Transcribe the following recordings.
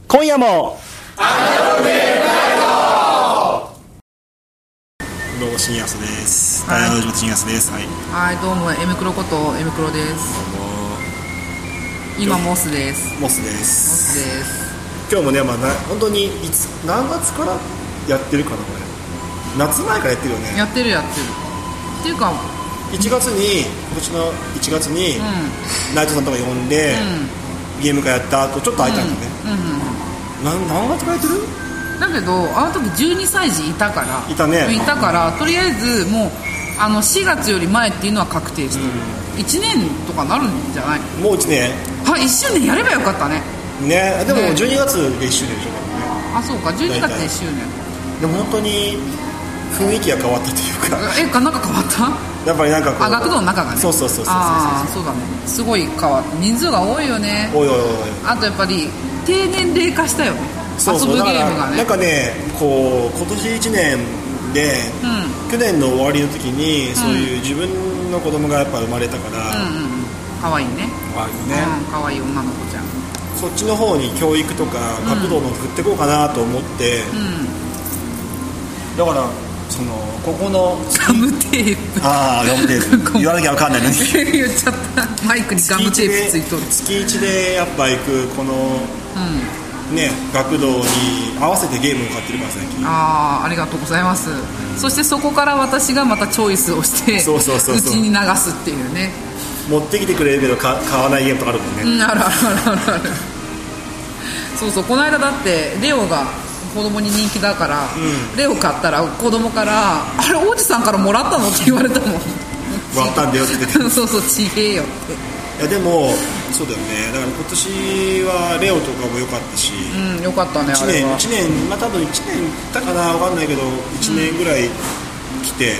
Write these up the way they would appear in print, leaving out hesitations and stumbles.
今夜もどうも深夜です。大河の深夜です。はい、 どうもエムクロことエムクロです。今モスです。 モスです。今日もね、本当に何月からやってるかな、これ夏前からやってるよね。 やってるっていうか 1月に今年の1月に、ナイトさんとか呼んで、ゲーム会やった後ちょっと空いたんだね。何月からやってる？ だけどあの時12歳児いたからいたね。 いたからとりあえずもう4月より前っていうのは確定してる、1年とかなるんじゃない？ もう1年 1周年やればよかったね。 ね、でも12月で1周年でしょ、 ね、そうか、12月で1周年。 でも本当に雰囲気が変わったというかなんか変わった？ やっぱりなんかこう学童の中がね。 そうだね、 すごい変わった。人数が多いよね。 おいあとやっぱり低年齢化したよね。遊ぶゲームがね。 なんかね、こう今年1年で、去年の終わりの時にそういう自分の子供がやっぱ生まれたから、 可愛いね。可愛い女の子ちゃん。 そっちの方に教育とか学童の振っていこうかなと思って、だからここのガムテープガムテープ言わなきゃ分かんないのに言っちゃった。マイクにガムテープついとる。 月1でやっぱ行くこの、学童に合わせてゲームを買ってるから最近。 ありがとうございます。そしてそこから私がまたチョイスをしてうちに流すっていうね。 持ってきてくれるけど買わないゲームとかあるもんね。 あるそうこの間だってレオが子供に人気だから、レオ買ったら子供から「あれ王子さんからもらったの?」って言われたもん。もらったんだよって言ってそうちげえよって。 いやでもそうだよね。だから今年はレオとかも良かったし、 良かったね。 1年多分1年いったかな、分かんないけど1年ぐらい来て、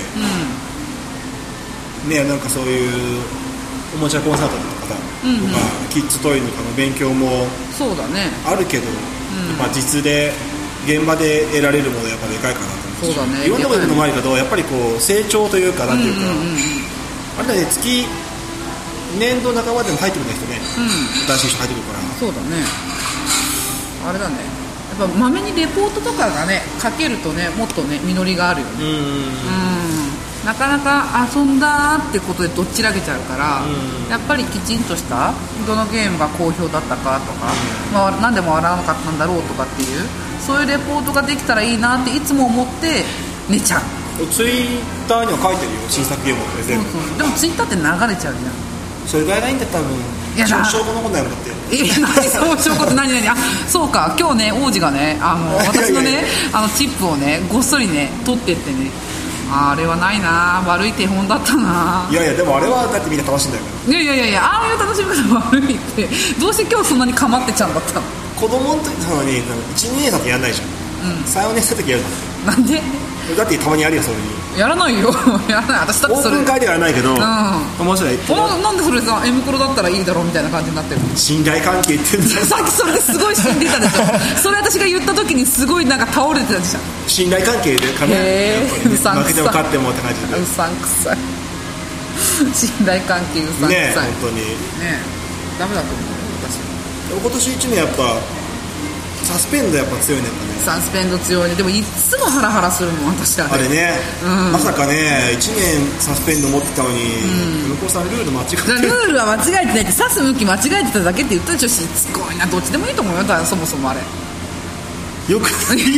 なんかそういうおもちゃコンサートとかキッズトイの勉強もそうだねあるけど、やっぱ実で現場で得られるものはやっぱでかいかなと思う。 そうだね。 いろんなこともあるけど、やっぱりこう成長というかなんていうか、あれだね、年度半ばでも入ってくるんだ人ね、新しい人入ってくるから。 そうだね。あれだね、やっぱまめにレポートとかがね書けるとね、もっとね実りがあるよね。なかなか遊んだってことでどっちらけちゃうから、やっぱりきちんとしたどのゲームが好評だったかとか、何でも笑わなかったんだろうとかっていう、そういうレポートができたらいいなっていつも思って寝ちゃう。 ツイッターには書いてるよ、新作ゲームって全部。 でもツイッターって流れちゃうじゃん。 それぐらいないんだ、多分。証拠のことないもんだって。 証拠って何そうか、今日ね王子がね私のねチップをねごっそりね取ってってね、あれはないな、悪い手本だったな。 いやでもあれはだってみんな楽しいんだよ。 いやああいう楽しみ方悪いって。どうして今日そんなに構ってちゃうんだったの？ 子供の時なのに1、2年生ってやらないじゃん。3、4年生の時やるんだって。 なんで？ だってたまにやるよ、そういう。 やらないよやらない。私だってそれオープン会ではやらないけど、面白い。 なんでそれさ、エムクロだったらいいだろうみたいな感じになってる。 信頼関係って言ってさっきそれですごい死んでたでしょそれ私が言った時にすごいなんか倒れてたでしょ。 信頼関係でかな、 うさんくさい。 負けても勝ってもって感じで。 うさんくさい信頼関係うさんくさいね。本当にね。ダメだと思う私。 今年1年やっぱサスペンドやっぱ強いね。 サスペンド強いね。でもいつもハラハラするもん私はね。 あれね、まさかね1年サスペンド持ってたのに、向こうさんルール間違ってる。 ルールは間違えてないって、刺す向き間違えてただけって言ったでしょ。しつこいな。どっちでもいいと思うよ、そもそもあれよく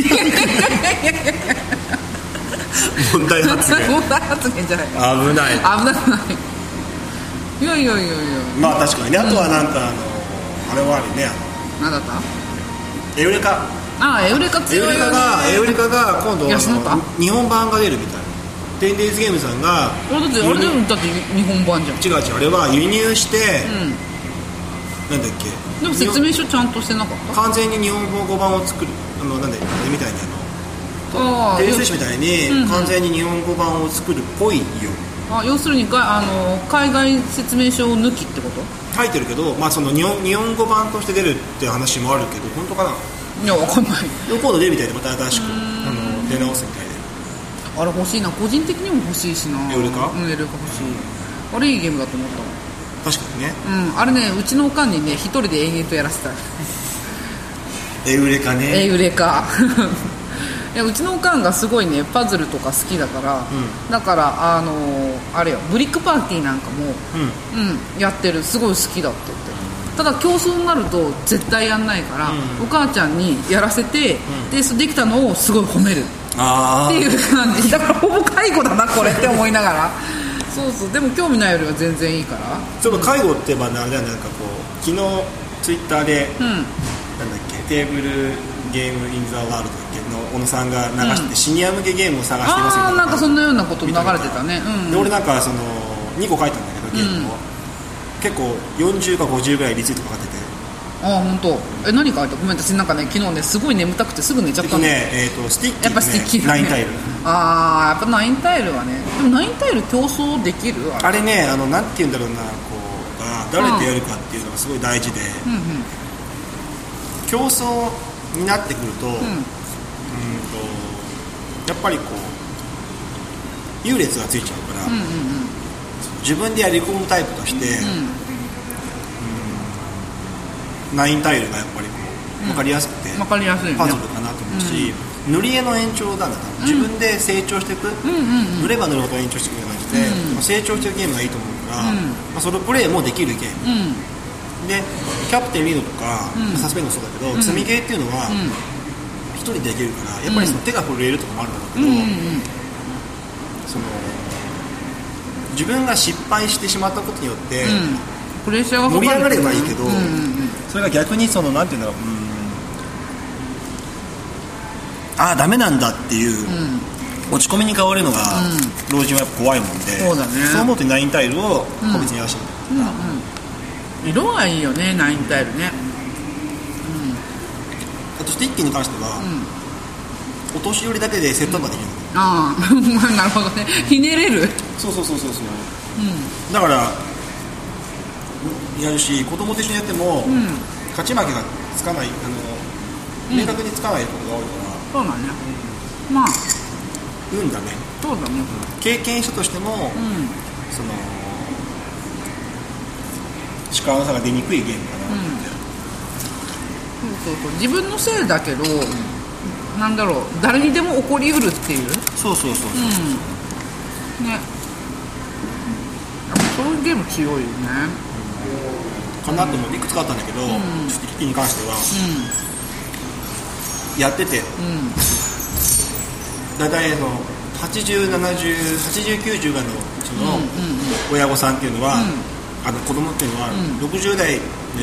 問題発言問題発言じゃない。 危ないいやまあ確かにね。あとはなんかあれはあるね。 何だった？ エウレカ。 エウレカ強いよね。 エウレカが今度日本版が出るみたいな。テンデイズゲームさんがあれだって日本版じゃん。 違うあれは輸入して、なんだっけ、 でも説明書ちゃんとしてなかった？ 完全に日本語版を作るなんだっけ、あれみたいにテレビ選手みたいに完全に日本語版を作るっぽいよ。 要するに海外説明書を抜きってこと？ 書いてるけど、その日本語版として出るって話もあるけど、本当かな。 いや、わかんない。 今度出るみたいで、また新しく出直すみたいで。 あれ欲しいな、個人的にも欲しいしな。 エウレカ？ エウレカ欲しい。あれいいゲームだと思ったわ。 確かにね。 あれね、うちのおかんにね一人で延々とやらせた。 エウレカね。 エウレカいやうちのおかんがすごいねパズルとか好きだから、だからあれよブリックパーティーなんかも、やってる、すごい好きだって言って。ただ競争になると絶対やんないから、お母ちゃんにやらせて、できたのをすごい褒めるっていう感じだから、ほぼ介護だなこれって思いながらそうそう、でも興味ないよりは全然いいから。 ちょっと介護ってばあれだよね、なんかこう昨日ツイッターで、なんだっけテーブルゲームインザワールドだっけの小野さんが流してて、シニア向けゲームを探してますよ、 なんかそんなようなこと流れてたね。 で俺なんかその2個書いたんだけどゲームを、結構40か50ぐらいリツイートかかってて。 本当。何書いた？ごめん、私なんかね昨日ねすごい眠たくてすぐ寝ちゃったんだ。 スティッキー、ね、 やっぱスティッキー、ね、 9タイル。 やっぱ9タイルはね。でも9タイル競争できる？ あれね、なんて言うんだろうな、こう誰とやるかっていうのがすごい大事で、競争になってくると、やっぱりこう優劣がついちゃうから、自分でやり込むタイプとして、9タイルがやっぱりこう分かりやすくて、 分かりやすいね、 パズルかなと思うし、塗り絵の延長なんだ、自分で成長していく、塗れば塗るほど延長していくような感じで、成長していくゲームがいいと思うから、そのプレイもできるゲーム、でキャプテンリードとか、サスペンドもそうだけど、積みゲーっていうのは一人でできるから、やっぱりその手が震えるとかもあるんだろうけど、その自分が失敗してしまったことによって、 プレッシャーが盛り上がればいいけど、それが逆にそのなんていうんだろう、ダメなんだっていう、落ち込みに変わるのが、老人はやっぱ怖いもんで、 そうだね、 そう思うと9タイルを個別にやらせてみた、 色がいいよね9タイルね。 あとスティッキーに関しては、お年寄りだけでセットアップができるの。なるほどね、ひねれる。 そう、だからやるし、子供と一緒にやっても、勝ち負けがつかない、明確につかないことが多いから。 そうだね、まあ運だね。 そうだね、 経験者としても、その力の差が出にくいゲームかなって、 そう自分のせいだけど、なんだろう、誰にでも起こりうるっていう。 そう、 ね、そういうゲーム強いよね、 かなと思っていくつかあったんだけど、スティッキーに関しては、やってて、だいたい80、70、80、90がのその親御さんっていうのは、子供っていうのは60代で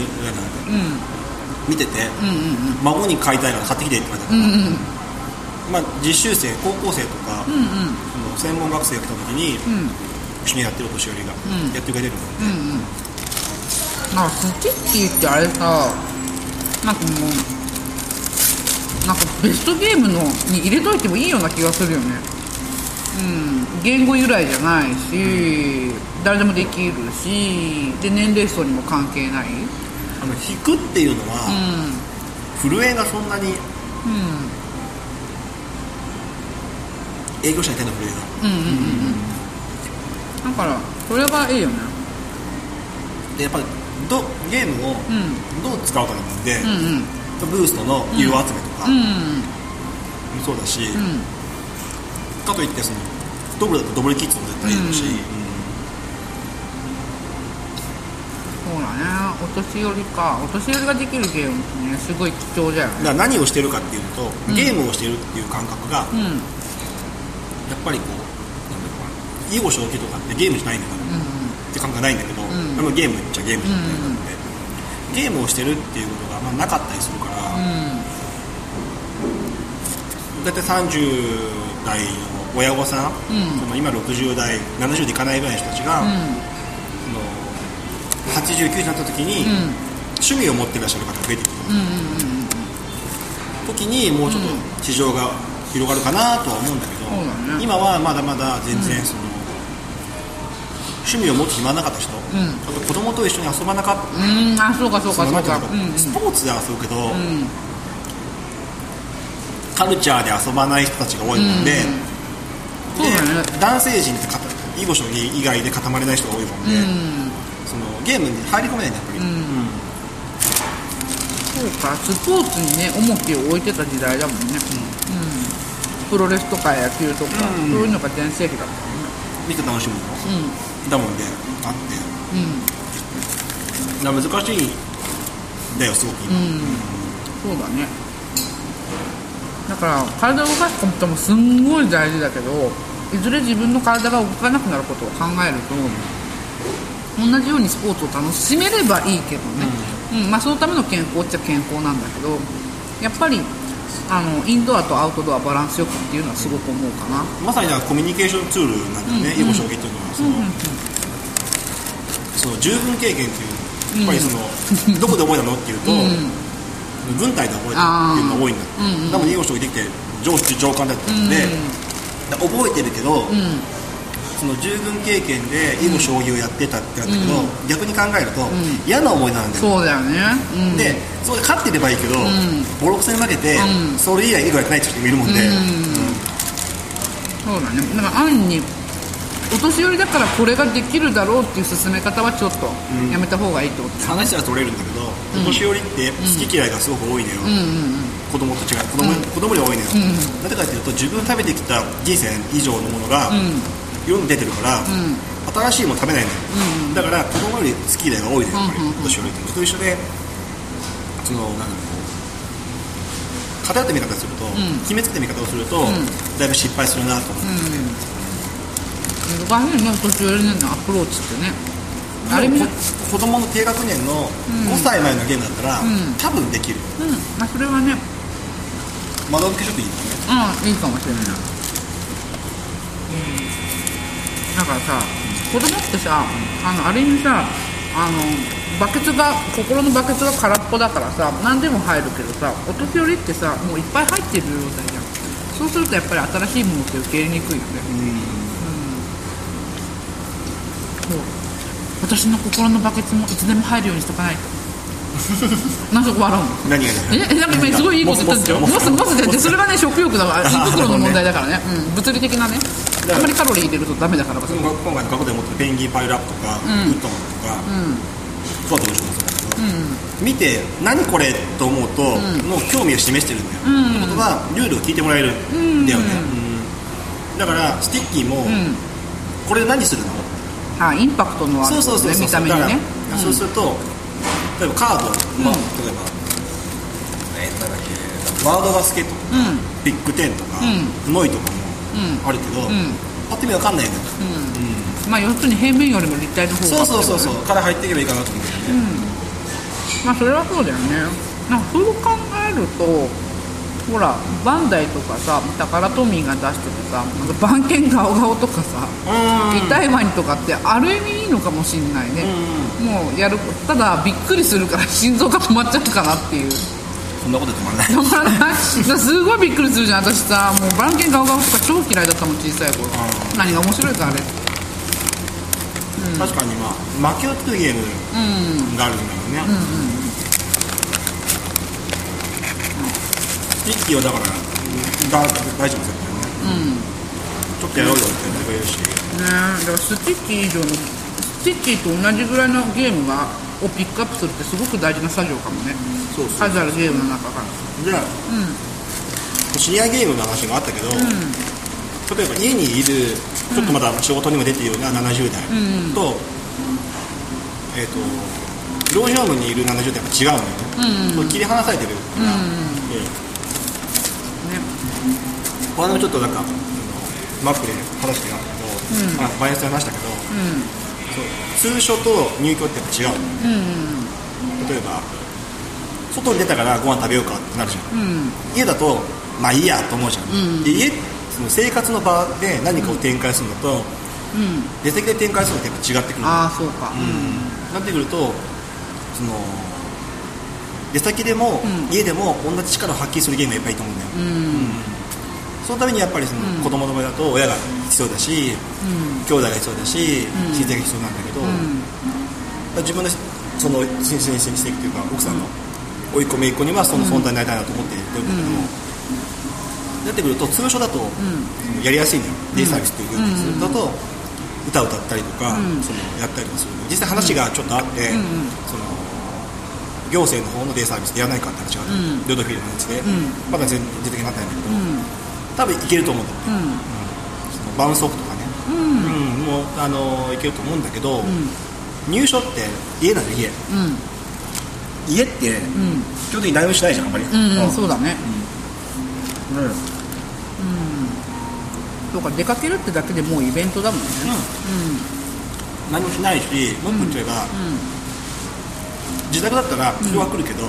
見てて、孫に買いたいから買ってきてって言われたから、実習生、高校生とか、その専門学生が来た時に、一緒にやってるお年寄りがやってくれてるので、 スティッキーってあれさ、なんかもうなんかベストゲームのに入れといてもいいような気がするよね。言語由来じゃないし、誰でもできるし、で年齢層にも関係ない。 引くっていうのは、震えがそんなに、営業者に手の震えが、 だからそれはいいよね。 でやっぱりゲームをどう使うかなんで、ブーストの色集めとかもそうだし、かといってそのドブルだとドブルキッズも絶対いるし、 そうだね、お年寄りができるゲームってね、すごい貴重だよね。 だから何をしてるかっていうと、ゲームをしてるっていう感覚が、やっぱりこう囲碁将棋とかってゲームじゃないんだから、って感覚がないんだけど、ゲームっちゃゲームじゃないんだって、ゲームをしてるっていうことがなかったりするから、だいたい30代の親御さん、今60代70でいかないぐらいの人たちが、80、90になった時に、趣味を持っていらっしゃる方が増えてくる、時にもうちょっと市場が広がるかなとは思うんだけど、今はまだまだ全然その、趣味を持って暇なかった人、あと子供と一緒に遊ばなかった、 そうか、 スポーツで遊ぶけど、カルチャーで遊ばない人たちが多いので、男性陣って囲碁将棋以外で固まれない人が多いもんで、そのゲームに入り込めないんだやっぱり、 そそうか、スポーツにね重きを置いてた時代だもんね、プロレスとか野球とか、そういうのが全盛期だったもんね。 見て楽しむの、だもんであって、難しいんだよすごく今、 そうだね。だから体を動かすこともすんごい大事だけど、いずれ自分の体が動かなくなることを考えると、同じようにスポーツを楽しめればいいけどね、そのための健康っちゃ健康なんだけど、やっぱりインドアとアウトドアバランスよくっていうのはすごく思うかな。 まさにコミュニケーションツールなんだよね、囲碁将棋っていうのは。その十分経験っていう、やっぱりそのどこで覚えたのっていうと、軍隊で覚えたっていうのが多いんだ。多分囲碁将棋できて上官だったので、覚えてるけど、その従軍経験で囲碁将棋をやってたってなったけど、逆に考えると、嫌な思いなんだよ。 そうだよね、 でそれで勝ってればいいけど、ボロクソに負けて、それ以来囲碁やってないって人もいるもんで、そうだね。 だから暗にお年寄りだからこれができるだろうっていう進め方はちょっとやめた方がいいってことだよね。 話は取れるんだけど、お年寄りって好き嫌いがすごく多いのよ、子供と違う、子供より多いのよ、なぜかというと自分食べてきた人生以上のものが世に出てるから、新しいもの食べないのよ、だから子供より好き嫌いが多いのよ、やっぱりお年寄りって。と一緒で、そのなんだろう、偏った見方すると、決めつけた見方をすると、だいぶ失敗するなと思って、 難しいね、お年寄りのアプローチってね。 あれ子供の低学年の5歳前のゲームだったら、多分できる、 それはね、 窓付けちょっといいかね、いいかもしれない。だからさ、子供ってさ、ある意味さ、バケツが、心のバケツが空っぽだからさ、何でも入るけどさ、お年寄りってさ、もういっぱい入ってる状態じゃん。そうするとやっぱり新しいものって受け入れにくいよね。私の心のバケツもいつでも入るようにしとかないと。なんで笑うの？ 何がなんか今すごいいいこと言ったんですよ。モスでそれがね、食欲だから、胃袋の問題だからね、物理的なね、あんまりカロリー入れるとダメだから。 今回の過去で持ってるペンギンパイルアップとか、ウッドマンとか、そうだと思うんですけど、見て何これと思うと、もう興味を示してるんだよ。ってことはルールを聞いてもらえるんだよね。だからスティッキーも、これ何するの？ インパクトのある、見た目にね。 そうすると、例えばカード、例えばワードバスケットとか、ビッグ10とか、ノイとかもあるけど、パッと見わかんないんだよ。 要するに平面よりも立体の方が、 そうから入っていけばいいかなと思うんだよね。 それはそうだよね。なんかそう考えると、ほらバンダイとかさ、タカラトミーが出しててさ、番犬ガオガオとかさ、痛いワニとかってある意味いいのかもしれないね。もうやる、ただびっくりするから心臓が止まっちゃうかなっていう。 そんなこと止まらない。 止まらない。すごいびっくりするじゃん。私さ、もう番犬ガオガオとか超嫌いだったもん、小さい頃。何が面白いかあれ。 確かに負けを作るゲームがあるんだよね。スティッキーはだから大丈夫ですよね。ちょっとやろうよって言ってくれるしね。 だからスティッキー以上の、スティッキーと同じぐらいのゲームをピックアップするってすごく大事な作業かもね。数あるゲームの中から。 じゃあ、シニアゲームの話があったけど、例えば家にいるちょっとまだ仕事にも出ているような70代と、老人ホームにいる70代が違うのよね。切り離されてるから、この間ちょっとなんかマックで話してたけど、バイアスで話したけど、通所と入居ってやっぱ違う。例えば外に出たからご飯食べようかってなるじゃん。家だとまあいいやと思うじゃん。でその生活の場で何かを展開するのと、出先で展開するのってやっぱ違ってくる。 そうか。 なってくると、その出先でも、家でも同じ力を発揮するゲームがいっぱいいいと思うんだよ。そのためにやっぱりその子供の場合だと親が必要だし、兄弟が必要だし、親戚が必要なんだけど、自分でその親戚というか奥さんの甥っ子姪っ子にはその存在になりたいなと思ってるんだけども、なってくると通所だとやりやすいんだよ。デイサービスっていうゲームだと歌を歌ったりとか、そのやったりとかする。実際話がちょっとあって、その行政の方のデイサービスでやらないかって話がある、ルードフィールドのやつで、まだ全然的になってないんだけど、多分いけると思うんだよね、そのバウンスオフとかね、もういけると思うんだけど、入所って家なんだよ家って、基本的に何もしないじゃんあんまり、 そうだね、そうか、出かけるってだけでもうイベントだもんね、 何もしないし、もっと言えば、自宅だったら人は来るけど、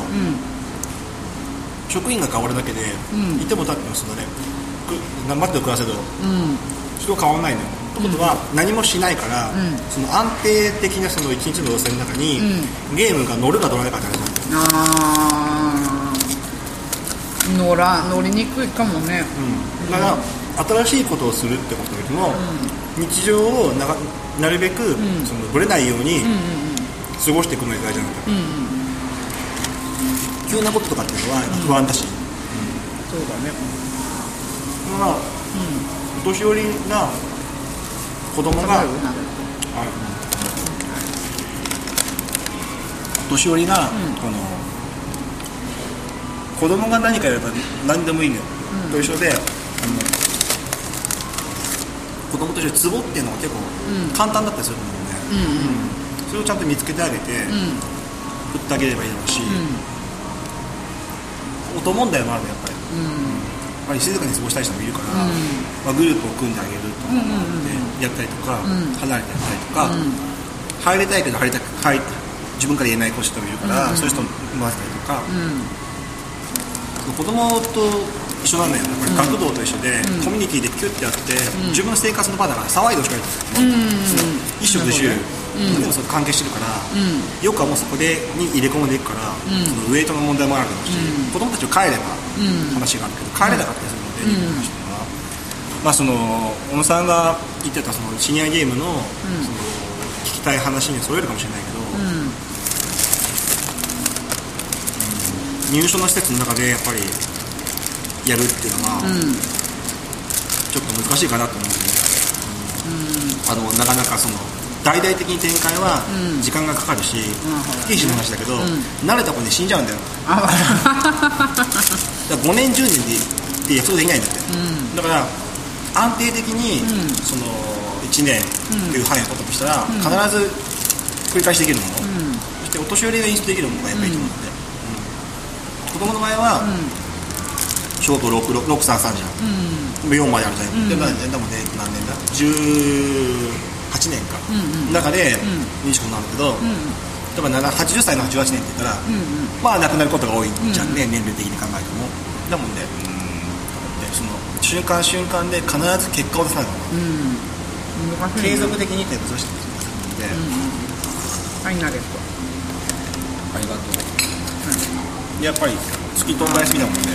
職員が変わるだけで、いても立ってもそのね、頑張って暮らせど、人は変わらないのよ。ということは、何もしないから、その安定的なその一日の動線の中に、ゲームが乗るか乗らないかって話なんだよ。 乗りにくいかもね、 だから新しいことをするってことよりも、日常をなるべく、そのぶれないように過ごしていくのが大事なんだよ、急なこととかっていうのは不安だし、 そうだね、 お年寄りが子供がお年寄りが、子供が何かやれば何でもいいのよ、と一緒で子供と一緒にツボっていうのが結構簡単だったりすると思うんで、それをちゃんと見つけてあげて、振ってあげればいいだろうし、音問題もあるのやっぱり、やっぱり静かに過ごしたい人もいるから、グループを組んであげるとかやったりとか、離れてやったりとか、入りたいけど自分から言えない子人もいるから、そういう人も回したりとか、子供と一緒なんだよね、やっぱり学童と一緒で、コミュニティでキュッてやって、自分の生活の場だから騒いでほしくない一食一種でもそれ関係してるから、よくはもうそこでに入れ込んでいくから、そのウエイトの問題もあるだろうし、子供たちを帰れば話があるけど、帰れなかったりするので、話とか、その小野さんが言ってたそのシニアゲームの、その聞きたい話に添えるかもしれないけど、入所の施設の中でやっぱりやるっていうのは、ちょっと難しいかなと思うんで、なかなかその大々的に展開は時間がかかるし、経費の話だけど、慣れた子に死んじゃうんだよ。だから5年10年で約束できないんだって、だから安定的にその1年という範囲を取ったとしたら、必ず繰り返しできるもの、そしてお年寄りが演出できるものがやっぱりいいと思うんで、子供の場合は小学633じゃん、4まであるじゃん、で何年だ18年か、中で認識になるけど、例えば80歳の18年って言ったら、まあ亡くなることが多いじゃんね、年齢的に考えても。だもんね、その瞬間瞬間で必ず結果を出さないと、継続的にってそうしてるので、 はい、なるとありがとう、やっぱり月とんだ休みだもんね、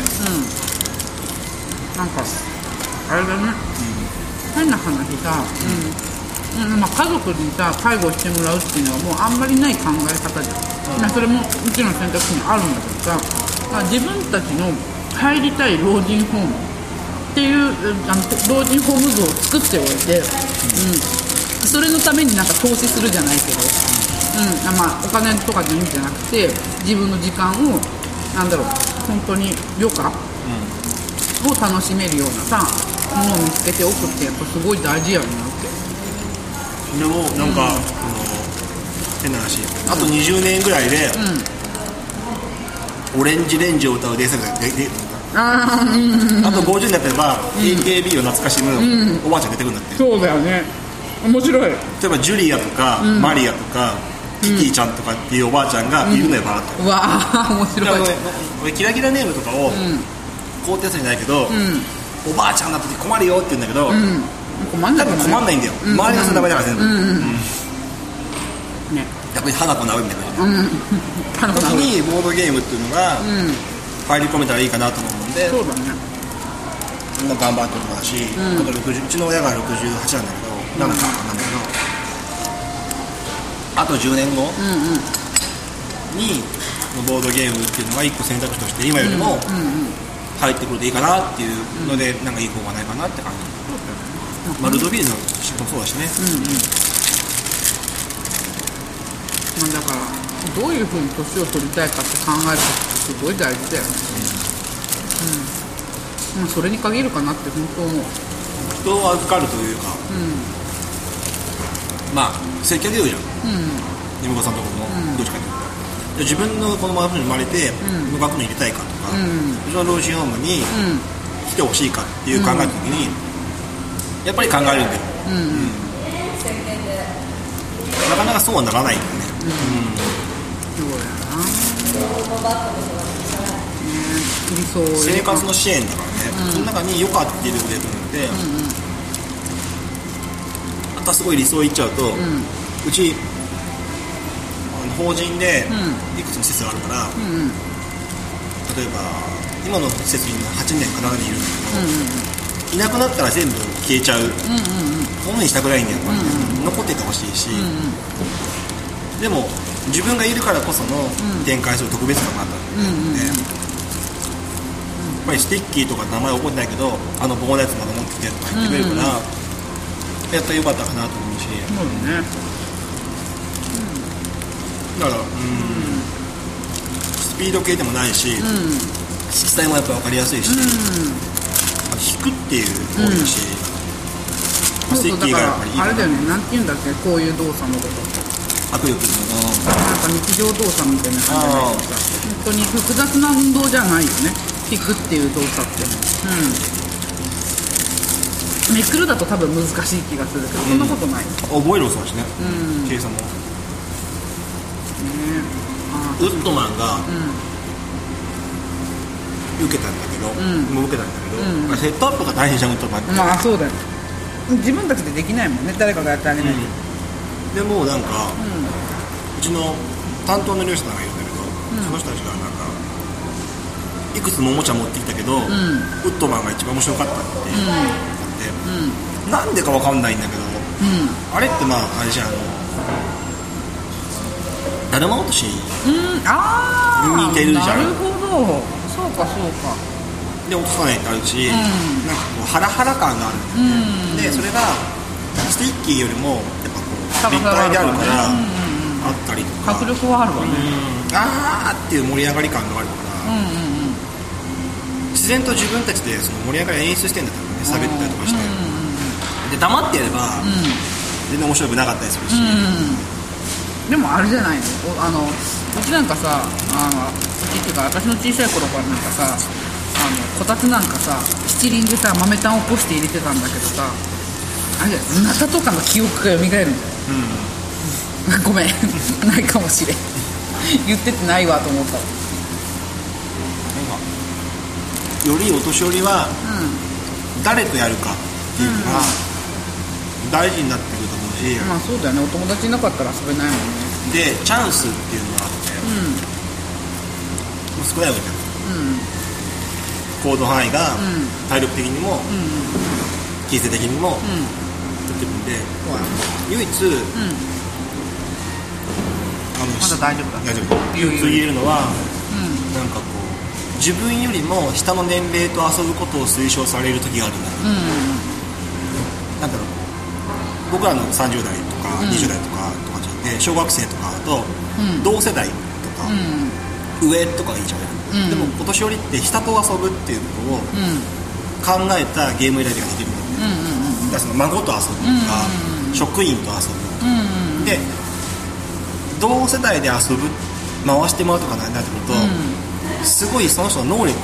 なんかあれだね、変な話さ、家族にさ介護してもらうっていうのはもうあんまりない考え方じゃん、それももちろん選択肢にあるんだけどさ、自分たちの入りたい老人ホームっていう老人ホーム像を作っておいて、それのためになんか投資するじゃないけど、お金とかでいいんじゃなくて、自分の時間を本当に余暇を楽しめるようなさものを見つけておくってやっぱすごい大事やろなって。 でもなんか、変な話、あと20年ぐらいで、オレンジレンジを歌うデイサービスが出てくるんだ。あと50年やってれば AKB を懐かしむおばあちゃん出てくるんだって。 そうだよね、面白い。 例えばジュリアとか、マリアとかキティちゃんとかっていうおばあちゃんがいるのよ、バーって。 うわー面白い。 俺キラキラネームとかを肯定するんじゃないけど、おばあちゃんだって困るよって言うんだけど、 困んないんだよ、周りがその名前だから全部、やっぱり花子直美みたいな感じで、時にボードゲームっていうのが入り込めたらいいかなと思うんで、 そうだね、 頑張ってるとかだし、うちの親が68なんだけど、なんだけど、あと10年後にボードゲームっていうのが一個選択肢として今よりも入ってくるといいかなっていうので、なんかいい方がないかなって感じ。ルドビールの仕事もそうだしね。 だからどういうふうに年を取りたいかって考えることってすごい大事だよね。それに限るかなって本当思う。 人を預かるというか、まあ接客業じゃん、妹子さんとこもどっちかというと、自分の子供が生まれて、どの学校に入れたいかとか、うちの老人ホームに来てほしいかっていう考えた時に、やっぱり考えるんだよ、なかなかそうはならないんだよね。 そうやな、理想生活の支援だからね、その中に良かっていることでと思って、あとはすごい理想言っちゃうと、うち法人でいくつの施設があるから、例えば今の施設に8年か7年いるんだけど、いなくなったら全部消えちゃう、こんなにしたくないんだよ、残っててほしいし、でも自分がいるからこその展開する特別感があったんで、やっぱりスティッキーとか名前覚えてないけど、あの棒のやつまだ持ってきてとか言ってくれるから、やったらよかったかなと思うし、だからスピード系でもないし、色彩もやっぱ分かりやすいし、引くっていう多いし、スティッキーがやっぱりいいかな。 あれだよね、なんて言うんだっけ、こういう動作のこと握力のなんか日常動作みたいな感じで、本当に複雑な運動じゃないよね、引くっていう動作って。めくるだと多分難しい気がするけど、そんなことない。 覚えるそうだしね、計算も。ウッドマンが受けたんだけど、もう受けたんだけど、セットアップが大変じゃん、ウッドマンって。 まあそうだよ、自分たちでできないもんね、誰かがやってあげないと。 でもなんか、うちの担当の漁師さんがいるんだけど、その人たちがなんかいくつもおもちゃ持ってきたけど、ウッドマンが一番面白かったって言って、なんでかわかんないんだけど、あれってまああれじゃん、だるま落としに似てるじゃん。 なるほど、そうかそうか。 で落とさないってあるし、なんかこうハラハラ感があるんだよね。でそれがスティッキーよりもやっぱこう立体であるからあったりとか、 迫力はあるわね。 あーっていう盛り上がり感があるから、自然と自分たちでその盛り上がり演出してんだったらね、喋ったりとかして、で黙ってやれば全然面白くなかったりするし、 でもあれじゃないの、うちなんかさ、うちっていうか私の小さい頃からなんかさ、こたつなんかさ、七輪でさ豆炭を起こして入れてたんだけどさ、あれナタとかの記憶が蘇るんだよ、ごめんないかもしれん言っててないわと思った。 よりお年寄りは誰とやるかっていうのが大事になってくると思うし、 まあそうだよね、お友達いなかったら遊べないもんね。 でチャンスっていうのがあって、もう少ないわけじゃん、行動範囲が体力的にも、金銭的にも出てるんで、唯一、 まだ大丈夫だ、 唯一言えるのは、なんかこう自分よりも下の年齢と遊ぶことを推奨される時があるんだ、なんだろう、僕らの30代とか20代とかじゃなくて、小学生とかだと、同世代とか、上とかがいいじゃない、でもお年寄りって下と遊ぶっていうことを考えたゲーム選びができるんだよね、だからその孫と遊ぶとか、職員と遊ぶ、で同世代で遊ぶ回してもらうとかになってくると、すごいその人の能力を、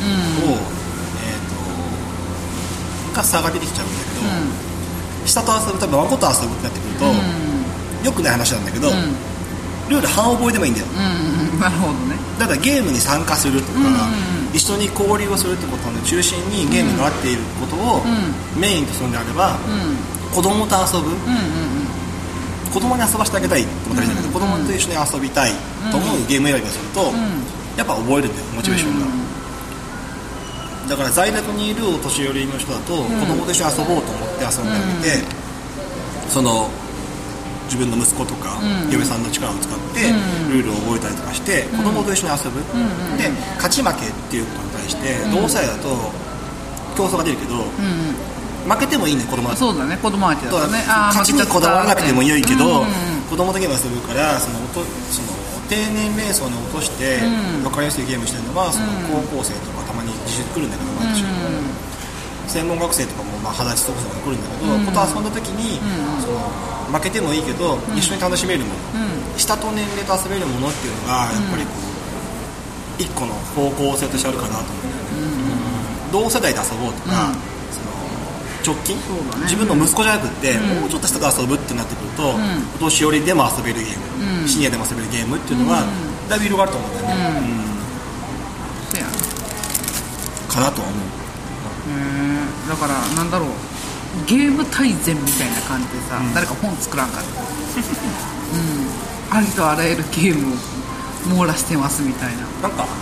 が差が出てきちゃうんだけど、下と遊ぶ、多分孫と遊ぶってなってくると、よくない話なんだけど、ルール半覚えでもいいんだよ、 なるほどね。 だからゲームに参加するとか、一緒に交流をするってことの中心にゲームがあっていることをメインとするんであれば、子供と遊ぶ、子供に遊ばせてあげたいと思ったらいいんだけど、子供と一緒に遊びたいと思うゲーム選びをすると、やっぱ覚えるんだよ、モチベーションが。だから在宅にいるお年寄りの人だと、子供と一緒に遊ぼうと思って遊んであげて、その自分の息子とか、嫁さんの力を使ってルールを覚えたりとかして、子供と一緒に遊ぶ、で勝ち負けっていうことに対して、同世代だと競争が出るけど、負けてもいいね、子供だと。 そうだね、子供相手だとね。 勝ちにこだわらなくても良いけど、子供とゲーム遊ぶから、その低年齢層に落として分かりやすいゲームしてるのは、その高校生とかたまに自主来るんだけど、毎年専門学生とかも二十歳そこそこ来るんだけど、こと遊んだ時に、その負けてもいいけど、一緒に楽しめるもの、下と年齢と遊べるものっていうのがやっぱりこう一個の方向性としてあるかなと思うんだよね。同世代で遊ぼうとか、直近、自分の息子じゃなくって、もうちょっと下で遊ぶってなってくると、お年寄りでも遊べるゲーム、シニアでも遊べるゲームっていうのは、だいぶ広がると思うんだよね。 そうやかなとは思う。 だからなんだろう、ゲーム大全みたいな感じでさ、誰か本作らんかってありとあらゆるゲームを網羅してますみたいな。 なんか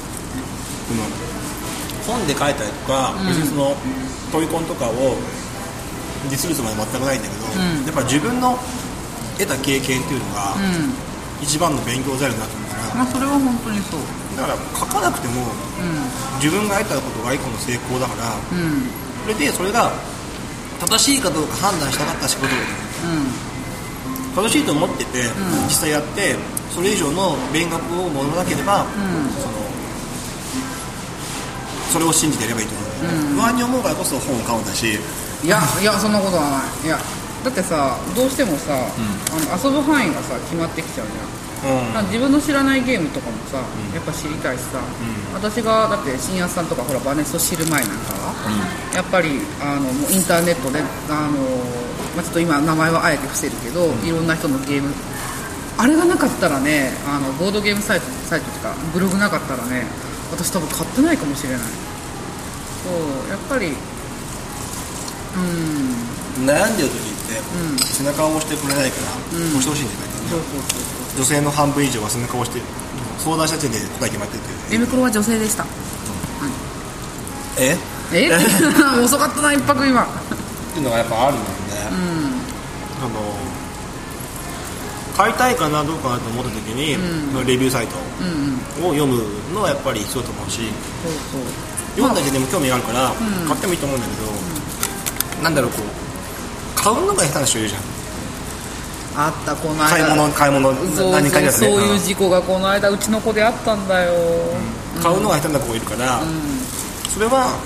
本で書いたりとか、別にそのトイコンとかをディスるつもりは全くないんだけど、やっぱ自分の得た経験っていうのが、一番の勉強材料になってるから、 それは本当にそうだから書かなくても、自分が得たことが一個の成功だから、それが正しいかどうか判断したかった仕事だと思う、正しいと思ってて、実際やってそれ以上の勉学を学ばなければ、それを信じてやればいいと思う、不安に思うからこそ本を買うんだし。 いやそんなことはない。いやだってさ、どうしてもさ、遊ぶ範囲がさ決まってきちゃうじゃん、自分の知らないゲームとかもさ、やっぱ知りたいしさ、私がだって深夜さんとかほらバネスト知る前なんかは、やっぱりもうインターネットでちょっと今名前はあえて伏せるけど、いろんな人のゲーム、あれがなかったらね、ボードゲームサイトとかブログなかったらね、私多分買ってないかもしれない。そうやっぱり悩んでる時って、背中を押してくれないから、押してほしいんじゃないかな。女性の半分以上は背中を押して相談した時点で答え決まってるっていう。 エムクロは女性でした。遅かったな一泊今っていうのがやっぱあるので、買いたいかなどうかなと思った時に、レビューサイトを読むのはやっぱり必要だと思うし、読んだだけでも興味があるから買ってもいいと思うんだけど、なんだろう、こう買うのが下手な人いるじゃん。 あった、この間買い物何回かそういう事故がこの間うちの子であったんだよ、 買うのが下手な子がいるから、それは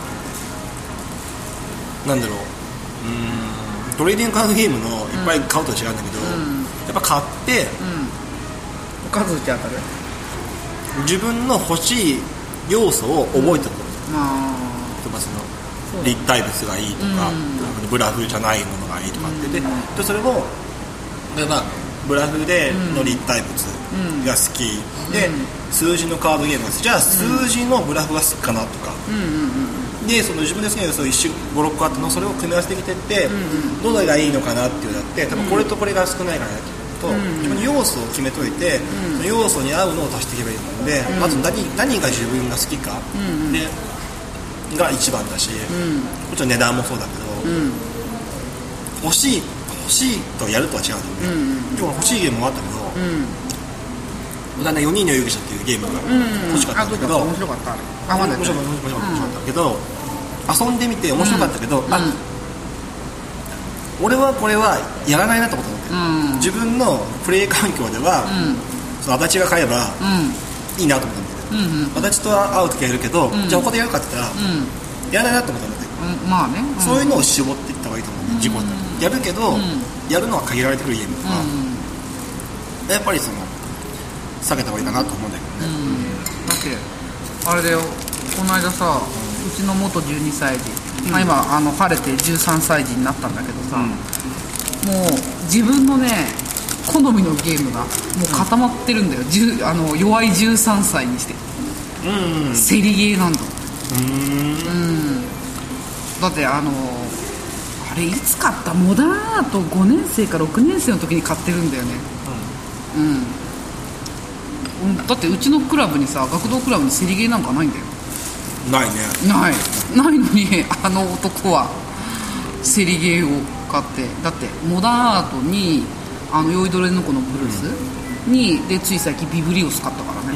なんだろう、トレーディングカードゲームのいっぱい買うとは違うんだけど、やっぱ買って、 数打ち当たる、 自分の欲しい要素を覚えておく、例えばその立体物がいいとか、ブラフじゃないものがいいとかってでそれを例えばブラフでの立体物が好きで、数字のカードゲームが好き、じゃあ数字のブラフが好きかなとか、でその自分で好きな要素を5、6個あったのそれを組み合わせてきてって、どれがいいのかなっていうのをやって、多分これとこれが少ないかなっていうのと、自分の要素を決めといて、その要素に合うのを足していけばいいので、まず何が自分が好きか、でが一番だし、もちろん値段もそうだけど、欲しいとやるとは違うんだよね。今日は欲しいゲームもあったけど、だんだん4人の容疑者っていうゲームが欲しかったんだけど、 面白かった。 面白かったけど、遊んでみて面白かったけど、俺はこれはやらないなってことなんだよ。自分のプレイ環境では、その足立が買えばいいなと思ったんだよ。足立と会う時はやるけど、じゃあ他でやるかって言ったら、やらないなって思ったんだよ。 まあね、 そういうのを絞っていった方がいいと思うね。自己だったらやるけど、やるのは限られてくるゲームとか、やっぱりその避けた方がいいかなと思うんだけどね。 だってあれだよ、この間さ、うちの元12歳児、今晴れて13歳児になったんだけどさ、もう自分のね好みのゲームがもう固まってるんだよ、弱い13歳にして、競りゲーなんだ。だってあれいつ買った？モダンアート5年生か6年生の時に買ってるんだよね。だってうちのクラブにさ、学童クラブに競りゲーなんかないんだよ。 ないね。 ないのにあの男は競りゲーを買って、だってモダンアートに酔いどれの子のブルースに、でつい最近ビブリオス買ったからね。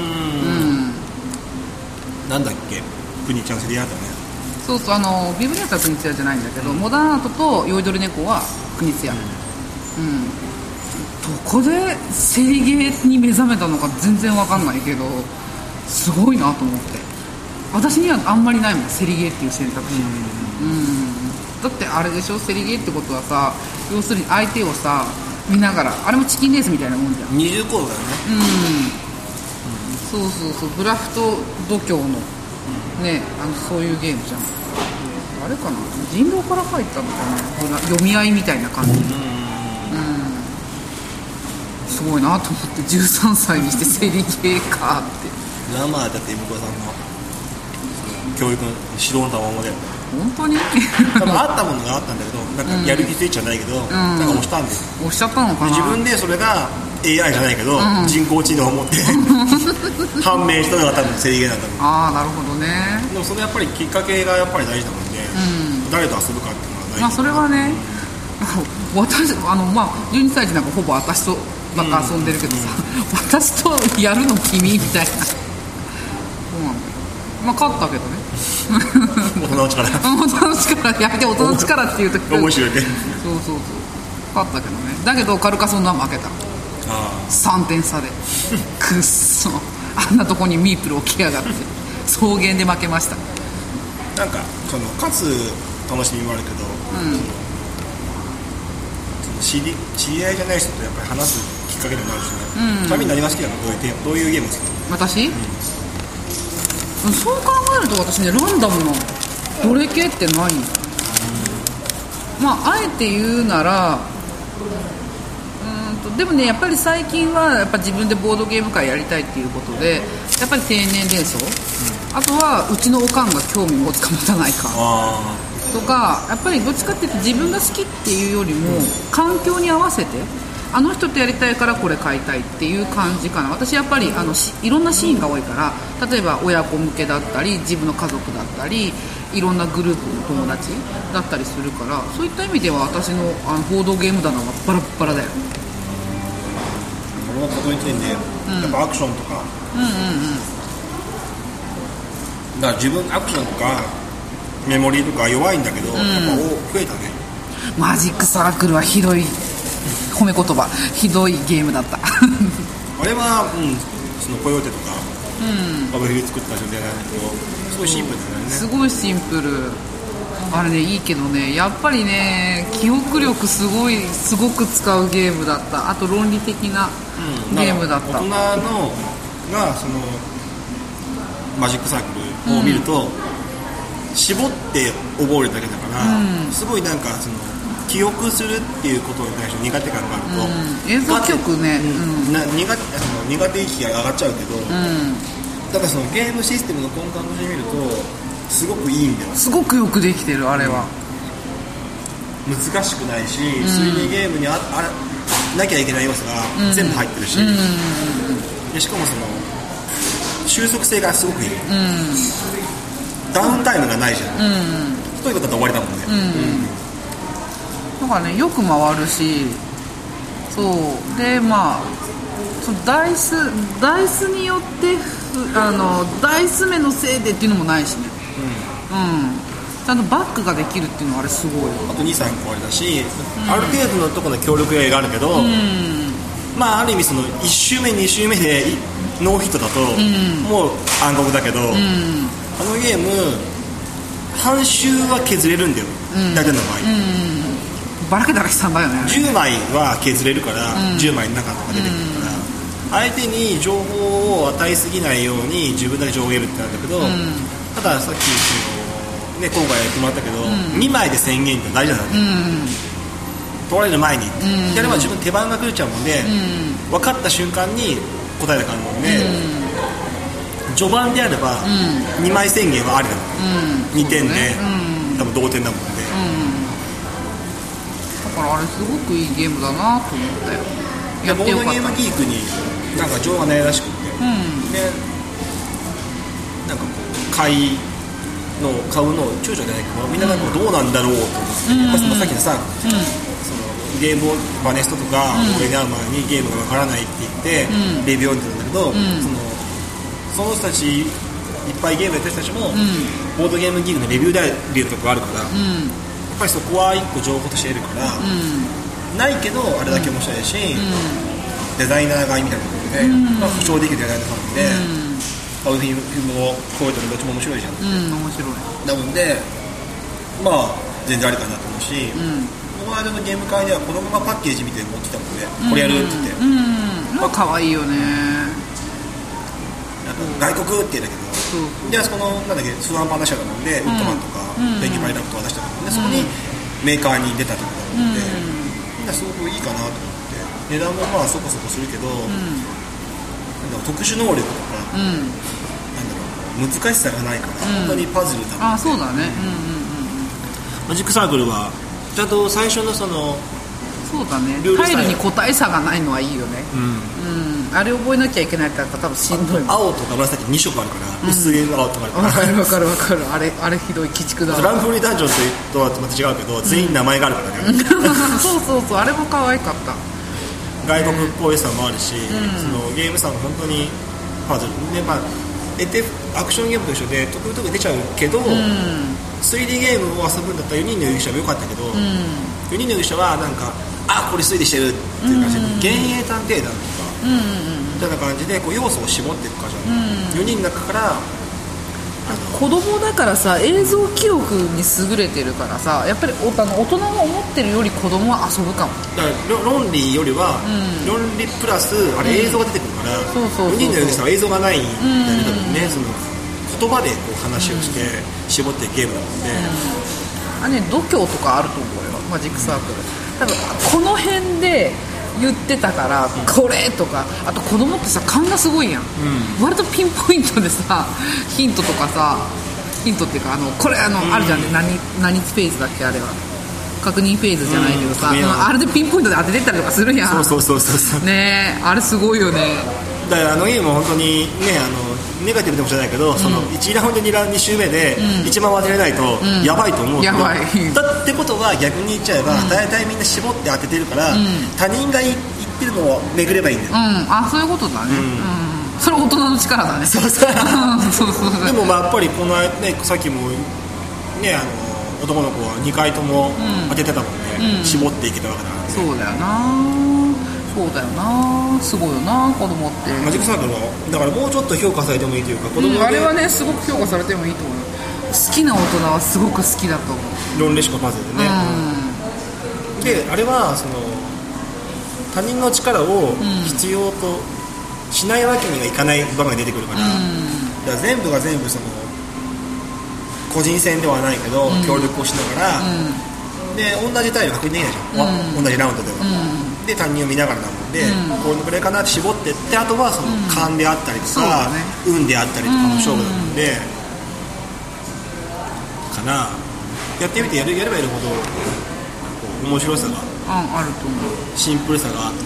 なんだっけ、国ちゃん競りアートね。 そうそう、ビブリオスは国津屋じゃないんだけど、モダンアートと酔いどれ猫は国津屋。 こでセリゲーに目覚めたのか全然わかんないけど、すごいなと思って。私にはあんまりないもん、セリゲーっていう選択肢。だってあれでしょ、セリゲーってことはさ、要するに相手をさ見ながら、あれもチキンレースみたいなもんじゃん。 二重構造だよね。 そうブラフト度胸のね、そういうゲームじゃん。あれかな、人狼から入ったのかな、読み合いみたいな感じ。すごいなと思って、13歳にしてセリゲーかって。 だって向こうさんの教育の指導のたままで本当に多分あったものがあったんだけど、なんかやる気スイッチはないけど、なんか押したんですよ。 押しちゃったのかな。 自分でそれが AI じゃないけど、人工知能を持って判明したのが多分セリゲーなんだろう。 ああ、なるほどね。 でもそれやっぱりきっかけがやっぱり大事なので、誰と遊ぶかっていうのは大事。 それはね、私12歳児なんかほぼ私とばっか遊んでるけどさ、私とやるの君みたいな。そうなんだよ。勝ったけどね。 大人の力大人の力、やめて、大人の力っていうと面白いね。 そう勝ったけどね。だけどカルカソンヌは負けた。3点差でくっそ、あんなとこにミープル起きやがって草原で負けました。 なんかその勝つ楽しみもあるけど、知り合いじゃない人とやっぱり話すきっかけにもなるしね。ちなみに何が好きなの？どういうゲーム好きなの？ 私、そう考えると私ね、ランダムのどれ系ってない。あえて言うなら、でもね、やっぱり最近はやっぱ自分でボードゲーム会やりたいっていうことで、やっぱり定年連想、あとはうちのおかんが興味持つか持たないかとか、やっぱりどっちかっていうと自分が好きっていうよりも環境に合わせて、あの人とやりたいからこれ買いたいっていう感じかな。私やっぱりいろんなシーンが多いから、例えば親子向けだったり、自分の家族だったり、いろんなグループの友達だったりするから、そういった意味では私のボードゲーム棚はバラッバラだよ。 俺のことについて、やっぱアクションとか、だから自分アクションとかメモリーとか弱いんだけど、やっぱ増えたね。 マジックサークルはひどい褒め言葉、ひどいゲームだったあれは、そのコヨーテとか、バブル作った人じゃないけど、すごいシンプルだよね。 すごいシンプル。あれね、いいけどね、やっぱりね、記憶力すごく使うゲームだった。あと論理的なゲームだった。 大人のがそのマジックサークルを見ると、絞って覚えるだけだから、すごいなんかその記憶するっていうことに対して苦手感があると、 映像記憶ね、 苦手意識が上がっちゃうけど、だからそのゲームシステムの根幹として見るとすごくいいんだよ。 すごくよくできてる、あれは。 難しくないし、推理ゲームになきゃいけない要素が全部入ってるし、でしかもその収束性がすごくいい、ダウンタイムがないじゃん、ということだと終わりだもんね。 だからね、よく回るし、そうで、そのダイスによってダイス目のせいでっていうのもないしね、ちゃんとバックができるっていうのはあれすごい。 あと 2,3 個あれだし、ある程度のところの協力があるけど、ある意味その1周目2周目でノーヒットだと、もう暗黒だけど、あのゲーム半周は削れるんだよ、大体の場合。 ばらけたら悲惨だよね。 10枚は削れるから、10枚の中とか出てくるから、相手に情報を与えすぎないように自分だけ情報を得るってなるんだけど、たださっき今回やってもらったけど、2枚で宣言って大事なんだよ、取られる前に、やれば自分手番が来れちゃうもんで、分かった瞬間に答えが変わるもんで、序盤であれば2枚宣言はありだもん、2点で、多分同点だもんで、 だからあれすごくいいゲームだなと思ったよ。やってよかった。ボードゲームギークになんか情がないらしくて、でなんかこう買うのを躊躇じゃないけど、みんななんかどうなんだろうと思って、さっきのさ、そのゲームバネストとか俺が前にゲームがわからないって言って、レビューを読んでたんだけど、その人たちいっぱいゲームやってる人たちも、ボードゲームギークのレビューで見るとこがあるから、やっぱりそこは一個情報として得るから、 ないけどあれだけ面白いし、デザイナーがいいみたいなことで、まあ、保証できるデザイナーさんで、フィルムをこういうとどっちも面白いじゃん、 面白い。 なのでまあ全然ありかなと思うし、この間のゲーム会では子供がパッケージ見て持ってきたもんで、これやるって言って、 まあ可愛いよね。 なんか外国って言うんだけど、であそこのなんだっけ通販版出したと思うんで、ウッドマンとかペンギンパイラップとか出したと思うんで、そこにメーカーに出たところなので、みんなすごくいいかなと思って、値段もまあそこそこするけど、なんだろう特殊能力とか、なんだろう難しさがないから、本当にパズルだもんで、 そうだね。 マジックサークルはちゃんと最初のそのそうだね、タイルに個体差がないのはいいよね。あれ覚えなきゃいけないから多分しんどいもん。 青とか紫2色あるから、薄い青とかあるから、 分かるあれひどい鬼畜だわ。 ランフリーダンジョンとはまた違うけど、全員名前があるからね、 そうあれも可愛かった。 外国っぽいさもあるし、そのゲームさも本当にパズルで、まあアクションゲームと一緒で得意出ちゃうけど、3D ゲームを遊ぶんだったら4人の勇気者も良かったけど、4人の勇気者はなんかこれ推理してるっていう感じで、幻影探偵団とかみたいな感じでこう要素を絞っていく感じなの、4人の中から子供だからさ、映像記憶に優れてるからさ、やっぱり大人が思ってるより子供は遊ぶかも。 だから論理よりは、論理プラスあれ映像が出てくるから、4人の勇気者は映像がないんだよね、その言葉でこう話をして絞っていくゲームなので、 度胸とかあると思うよ、マジックサークル。多分この辺で言ってたからこれとか、あと子供ってさ勘がすごいやん、割とピンポイントでさヒントとかさ、ヒントっていうかこれあるじゃんね、何フェーズだっけ、あれは確認フェーズじゃないけどさ、あれでピンポイントで当ててったりとかするやん。 そうねえ、あれすごいよね。 だからゲームも本当にね、ネガティブでもしれないけど、その1ラウンド2周目で1番当てれないとやばいと思うけど、だってことは逆に言っちゃえば、大体みんな絞って当ててるから、他人が言ってるのを巡ればいいんだよ、 そういうことだね、それ大人の力だね。 そうでもまあやっぱりこの、ね、さっきもね男の子は2回とも当ててたもんね、絞っていけたわけだからね。 そうだよな、すごいよな子供って。 マジックサークルはだからもうちょっと評価されてもいいというか、子供あれはねすごく評価されてもいいと思う。好きな大人はすごく好きだと思う。 論理思考パズルでね、であれはその他人の力を必要としないわけにはいかない場面が出てくるから、だから全部が全部その個人戦ではないけど、協力をしながら、で同じタイル確認できないじゃん、同じラウンドでは、で他人を見ながらなので、これぐらいかなって絞ってって、あとはその勘であったりとか、運であったりとかの勝負なので、かな、やってみてやればやるほど面白さがあると思う。 シンプルさがあって、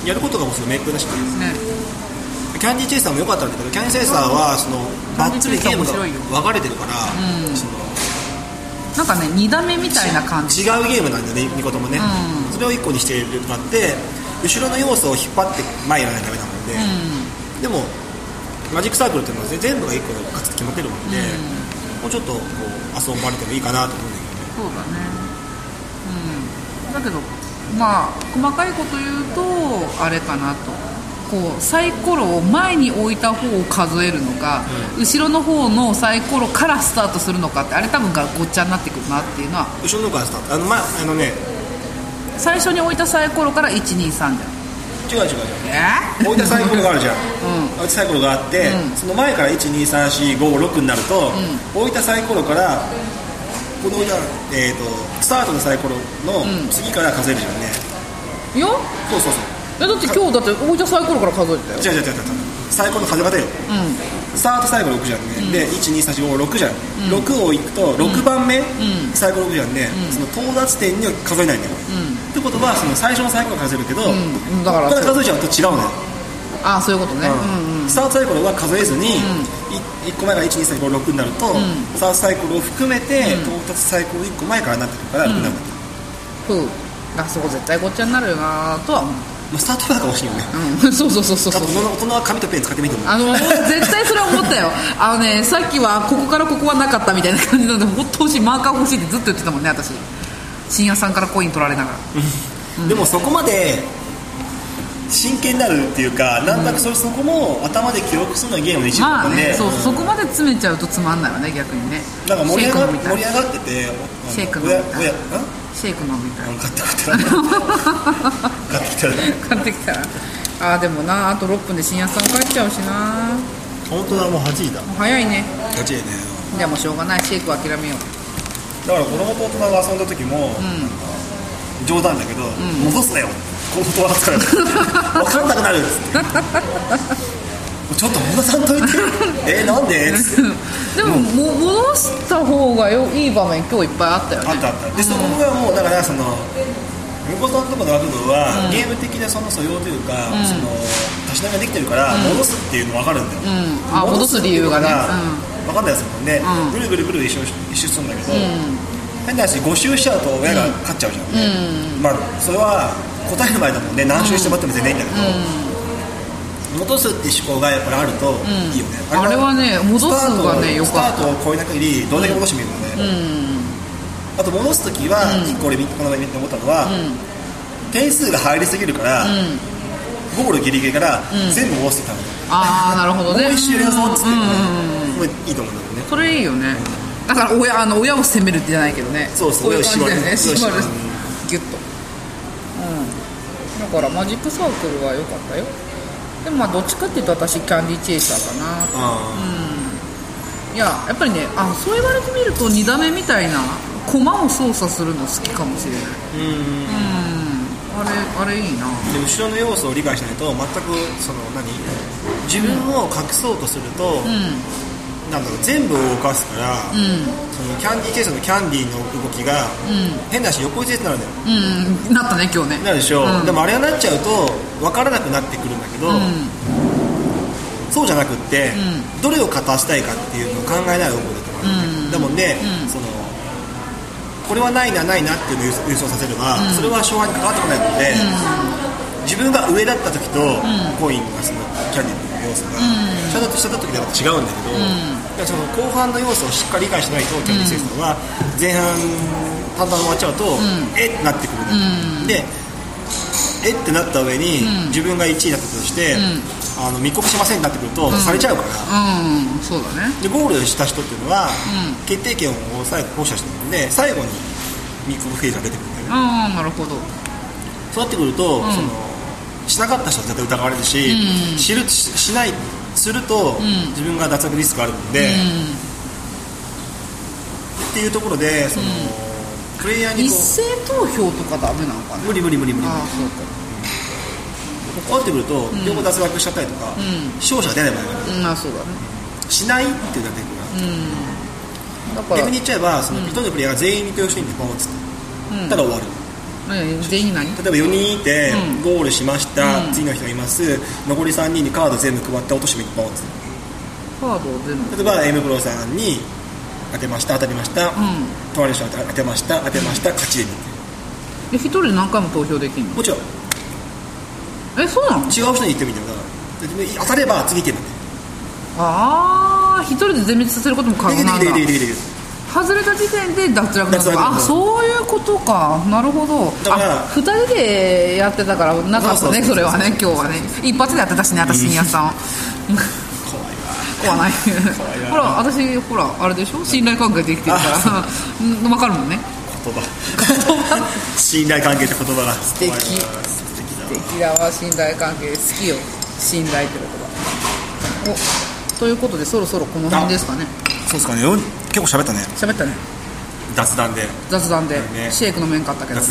やることがもうすぐ明確だしね。キャンディーチェイサーも良かったんだけど、キャンディーチェイサーはそのバッツリゲームが分かれてるから、そのなんかね2打目みたいな感じ、 違うゲームなんだよね、2個ともね、それを1個にしているとなって、後ろの要素を引っ張って前やらないとダメなので、でもマジックサークルっていうのは全部が1個勝つって決まってるので、もうちょっとこう遊ばれてもいいかなと思うんだけどね。 そうだね、だけどまあ細かいこと言うとあれかなと、こうサイコロを前に置いた方を数えるのか、後ろの方のサイコロからスタートするのかって、あれ多分がごっちゃになってくるなっていうのは。 後ろの方からスタート、 最初に置いたサイコロから123じゃん。 違う置いたサイコロがあるじゃん、置いたサイコロがあって、その前から 1,2,3,4,5,6 になると、置いたサイコロからこの置いた、スタートのサイコロの次から数えるじゃんね。 いやそうだって今日だって置いたサイコロから数えてたよ。 違うサイコロの数え方よ、スタートサイコロ6じゃんね、で 1,2,3,4,5,6 じゃん、6をいくと6番目、サイコロ6じゃんね、その到達点には数えないんだよ、ってことはその最初のサイコロ数えるけど、だからこれ数えちゃうと違うのよ。 そういうことね、 スタートサイコロは数えずに、1個前が 1,2,3,4,5,6 になると、スタートサイコロを含めて、到達サイコロ1個前からなってくるから6になるんだそこ絶対ごっちゃになるよなとは思う。 スタートバーが欲しいよね、 そう大人は紙とペン使ってみても絶対それは思ったよさっきはここからここはなかったみたいな感じなので、もっと欲しい、マーカー欲しいってずっと言ってたもんね私。 深夜さんからコイン取られながらでもそこまで真剣になるっていうか、なんとなくそこも頭で記憶するのがゲームの一部なんで、 そう、そこまで詰めちゃうとつまんないわね、逆にね。 なんか盛り上がってて、 シェイク飲みたい。シェイク飲みたい。 買ってきたらでもな、あと6分で深夜さん帰っちゃうしな。 本当だ、もう8時だ。 もう早いね。 8時ね。 じゃあもうしょうがない、シェイクは諦めよう。 だから子供と大人が遊んだ時も、冗談だけど、戻すなよ、子供と扱う分かんなくなるっつってちょっと戻さんといてなんでっつってでも戻した方がいい場面今日いっぱいあったよね。 あったで、そこがもうだからその向こうさんとこの学部は、ゲーム的なその素養というか、そのたしなみができてるから、戻すっていうの分かるんだよ、 戻す理由がね、 分かんないですもんね、ぐるぐるぐる一周するんだけど、変な話5周しちゃうと親が勝っちゃうじゃん、まあそれは答える前だもんね、何周してもらっても全然いいんだけど、戻すって思考がやっぱりあるといいよね、 あれはね、戻すがね、よかった。 スタートを超えな限りどれだけ戻してみるのね、あと戻すときは、1個俺この前見て思ったのは、点数が入りすぎるから、ゴールギリギリから全部戻してたの、 なるほどね、 もう一周やるぞっつって、いいと思うんだよね。 それいいよね。だから親を責めるってじゃないけどね、 そう親を縛るね、 縛るギュッと、だからマジックサークルは良かったよ。でもまあどっちかっていうと私キャンディーチェイサーかな。いややっぱりね、そう言われてみると2打目みたいな駒を操作するの好きかもしれない。あれいいな。 で後ろの要素を理解しないと全くその自分を隠そうとすると、なんだろう、全部を動かすから、そのキャンディーチェイサーのキャンディーの動きが、変な話横一列になるんだよ、 なったね今日ね。 なるでしょ、でもあれがなっちゃうと分からなくなってくるんだけど、そうじゃなくって、どれを勝たしたいかっていうのを考えない動きだと思う、だもんで、そのこれはないなっていうのを優勝させれば、それは勝敗に関わってこないので、自分が上だった時と、コインがそのキャンディーの要素が、下だった時では違うんだけど、その後半の要素をしっかり理解しないと、キャンディーセイさんは前半淡々終わっちゃうと、ってなってくる、でってなった上に、自分が1位だったとして、密告しませんになってくると、されちゃうから、 そうだね。 でゴールした人っていうのは、決定権を最後行使したので、最後に密告フェーズが出てくるんだよね。 なるほど。 そうなってくると、そのしなかった人は絶対疑われるし、すると、自分が脱落リスクがあるので、っていうところで、そのプレイヤーに一斉投票とかダメなのかな。 無理そうか。 こうなってくると、両方脱落しちゃったりとか、勝者が出ない場合がある、 そうだね。 しないっていうのが出てくる、だから逆に言っちゃえば、その1人のプレイヤーが全員に投票していいんで、ポンっつって、ただ終わる。 全員何？ 例えば4人いて、ゴールしました、次の人がいます、残り3人にカード全部配って落としてみて、ポンっつって、 カードを全部、 例えば M プロさんに当たりました、隣の人当てました、勝ちで 1人で何回も投票できるの？ もちろん。 そうなの？ 違う人に言ってみてよ。だから当たれば次行けるんだって。 1人で全滅させることも可能なんだ。できる。外れた時点で脱落なんだ。そういうことか。なるほど。2人でやってたからなかったね、それはね。今日はね一発でやってたしね、私新谷さん怖ないほら私あれでしょ、信頼関係できてるから分かるもんね。 言葉信頼関係って言葉が素敵だわ。信頼関係好きよ、信頼って言葉。ということでそろそろこの辺ですかね。 そうですかね。結構喋ったね。雑談で、 ね、シェイクの麺買ったけど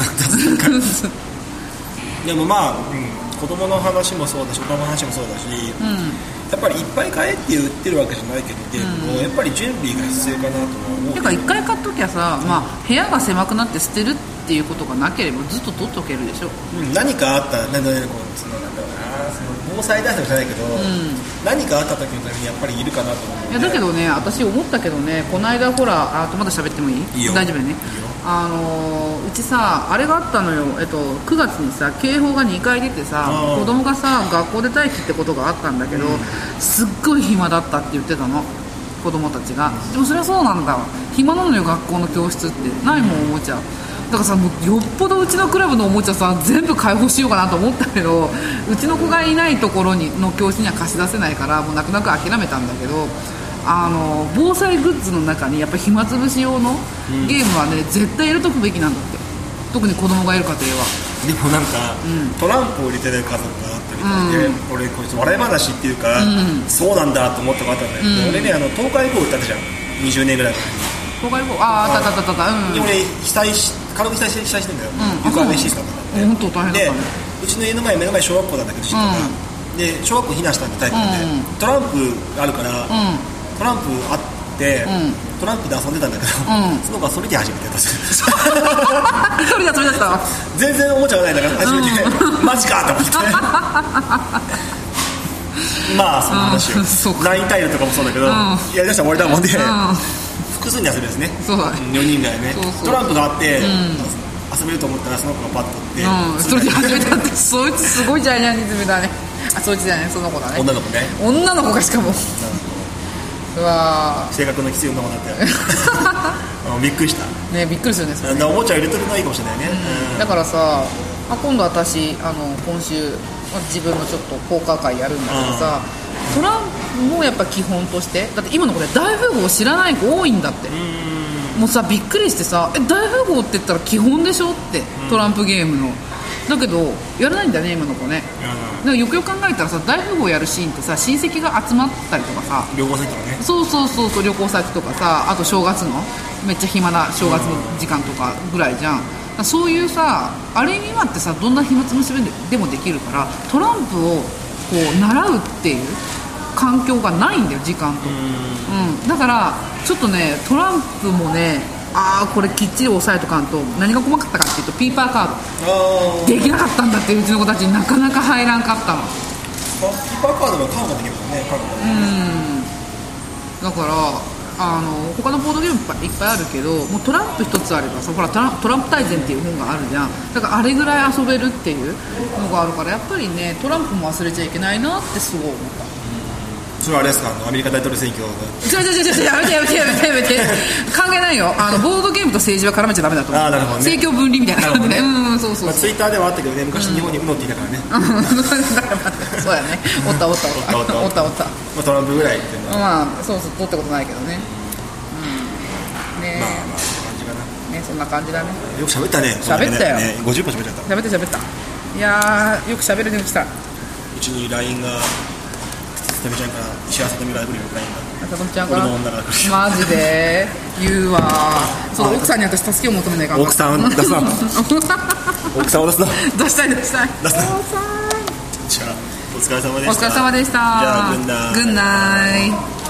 でもまあ、子供の話もそうだし、大人の話もそうだし、やっぱりいっぱい買えって言ってるわけじゃないけど、やっぱり準備が必要かなと思う。 てか一回買っときゃさ、部屋が狭くなって捨てるっていうことがなければずっと取っとけるでしょ。 何かあったら防災対策じゃないけど、何かあった時のためにやっぱりいるかなと思う。 いやだけどね、私思ったけどね、この間ほらまだ喋ってもいい？ いいよ。 大丈夫ね。うちさあれがあったのよ、9月にさ警報が2回出てさ、子供がさ学校で待機ってことがあったんだけど、すっごい暇だったって言ってたの、子供たちが。でもそれはそうなんだわ、暇なのよ学校の教室って、ないもんおもちゃからさもうよっぽどうちのクラブのおもちゃさ全部開放しようかなと思ったけど、うちの子がいないところの教室には貸し出せないからもう泣く泣く諦めたんだけど、防災グッズの中にやっぱり暇つぶし用のゲームはね、絶対入れとくべきなんだって、特に子供がいる家庭は。 でもなんか、トランプを入れてる家族があったみたいで、俺こいつ笑い話っていうか、そうなんだと思ったことあったんだけど、俺ね東海豪雨ってあったじゃん、20年ぐらい前に。 東海豪雨あった、 俺軽く被災してんだよ、床上システムがあって。 本当大変だったね。 でうちの目の前小学校なんだけど、実家が、で小学校避難したんでタイプで、トランプあるから、トランプあって、トランプで遊んでたんだけど、その子はそれで始めてた。 一人で遊びだった。 全然おもちゃがないんだから初めて、マジかと思ってまあその話を、ラインタイルとかもそうだけど、やりだしたら終わりだもんで、複数に遊べるんですね。 そうだね、 4人ぐらいね。トランプがあって遊べると思ったらその子がパッと取って、 それで始めたって。そいつすごいジャイアンリズムだね。そいつじゃない、その子だね。 女の子ね。 女の子がしかもうわ性格の必要なものだったよびっくりしたね。びっくりするんですよね。 おもちゃ入れてるのはいいかもしれないね、 だからさ、今度私今週自分のちょっとポーカー会やるんだけどさ、トランプもやっぱ基本として、だって今の子で大富豪を知らない子多いんだって。もうさびっくりしてさ、大富豪って言ったら基本でしょって、トランプゲームの。だけどやらないんだよね今の子ね。だからよくよく考えたらさ、大富豪やるシーンってさ、親戚が集まったりとかさ、 旅行先とかね。 そう旅行先とかさ、あと正月のめっちゃ暇な正月の時間とかぐらいじゃん。そういうさ、あれ今ってさ、どんな暇つぶしでもできるから、トランプをこう習うっていう環境がないんだよ、時間と。だからちょっとね、トランプもね、これきっちり押さえとかんと。何が細かったかっていうと、ピーパーカードできなかったんだって、うちの子たちなかなか入らんかったの。 ピーパーカードがカードできるもんね、カードだから他のボードゲームいっぱいあるけど、もうトランプ一つあればさ、ほらトランプ大全っていう本があるじゃん。だからあれぐらい遊べるっていうのがあるから、やっぱりね、トランプも忘れちゃいけないなってすごい思った。 それはあれですか、アメリカ大統領選挙がやめて関係ないよ。ボードゲームと政治は絡めちゃダメだと思う。 なるほどね。 政教分離みたいな感じで、そうツイッターではあったけどね、昔日本に UNO って言ったからね。 そうやね。おったトランプぐらいっていうのは、 そう取ったことないけどね。ね、そんな感じだね。 よく喋ったね。 喋ったよ。 50分喋っちゃった。 喋った。いやー、よく喋るね、うちに LINE がさとみちゃんから石原さとみが来るよ、 LINE が。 さとみちゃんから、 俺の女が来る。 マジで言うわ。そう、奥さんに私助けを求めないから。 奥さん出すな奥さんを出すな。 出したい。 じゃあお疲れ様でした。 じゃあグッナイ。